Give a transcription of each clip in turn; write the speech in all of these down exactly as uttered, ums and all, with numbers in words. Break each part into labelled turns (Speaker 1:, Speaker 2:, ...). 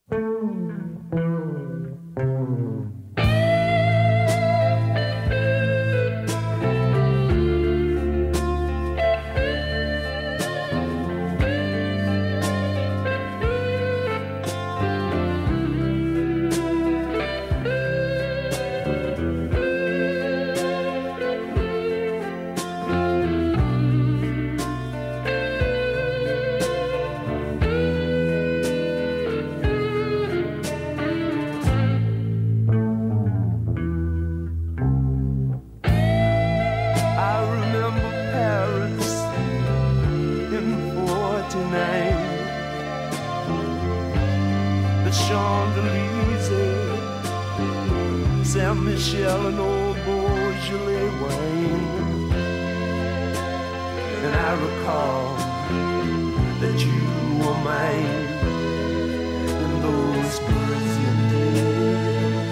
Speaker 1: Saint-Michel and old Beaujolais wine. And I recall that you were mine in those Parisian days.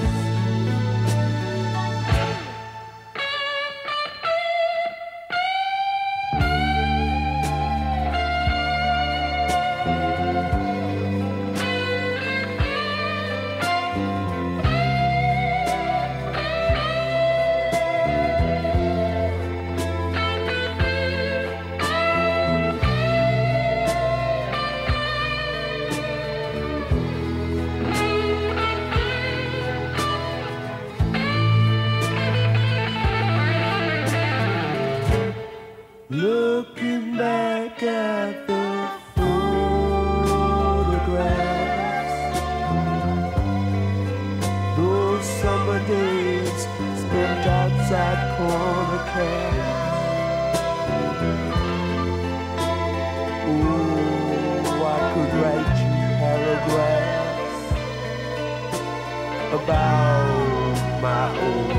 Speaker 1: Looking back at the photographs, those summer days spent outside corner cafes. Oh, I could write you paragraphs about my old